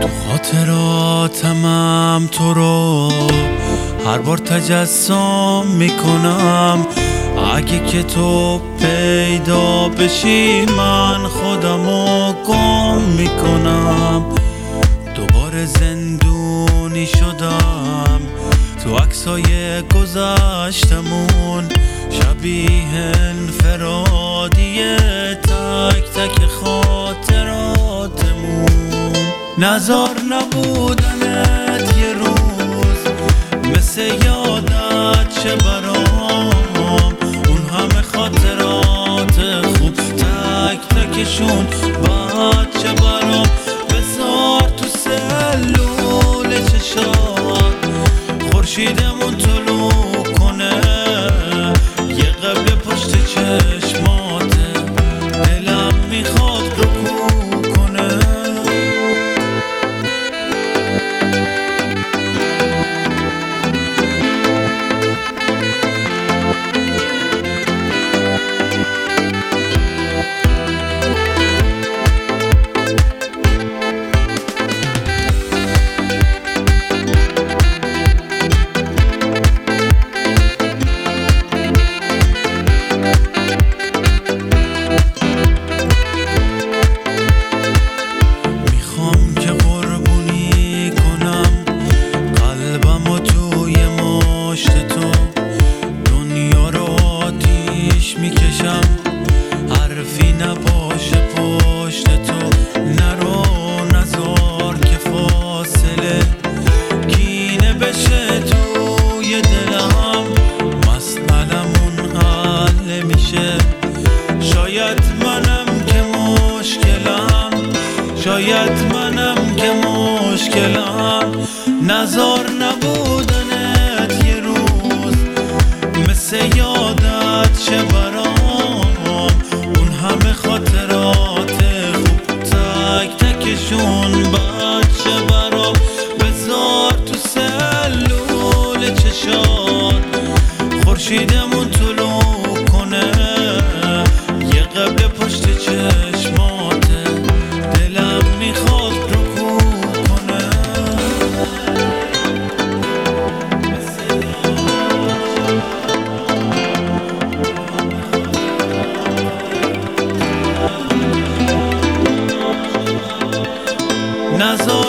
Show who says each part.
Speaker 1: خاطراتم تو رو هر بار تجسم میکنم. اگه که تو پیدا بشی من خودمو گم میکنم. دوباره زندونی شدم تو عکسای گذشتمون، شبیه انفرادی تک تک خاطراتمون. نزار نبودنت یه روز مثل یادت چه برام، اون همه خاطرات خوب تک تکشون بعد چه برام. بذار تو سلول چشات خورشیدمون طلوع کنه، یه قبل پشت چشماته دلم میخواد رکوع کنه. حرفی نباشه پشت تو، نرو نزار که فاصله کینه بشه توی دلم. مسئلمون حل میشه، شاید منم که مشکلم. نزار نبودنت یه روز مثل یادت چه برام، اون همه خاطرات خوب تک تکشون بعد چه برام. بذار تو سلول چشات خورشیدمون طلوع کنه، یه قبل پشت چشماته دلم میخواد رکوع کنه. نزار